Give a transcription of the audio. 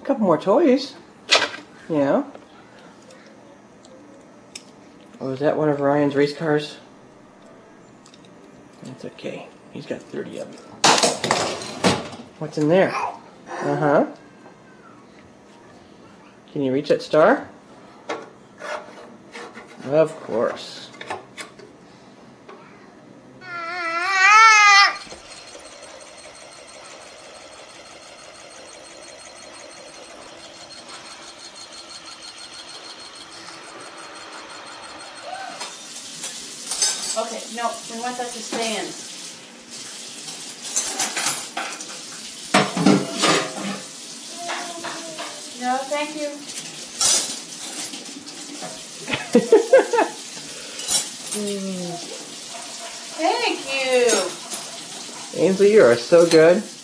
couple more toys. Yeah. Oh, is that one of Ryan's race cars? That's okay. He's got 30 of them. What's in there? Uh-huh. Can you reach that star? Of course. Okay, no, we want that to stand. No, thank you. Thank you. Ainsley, you are so good.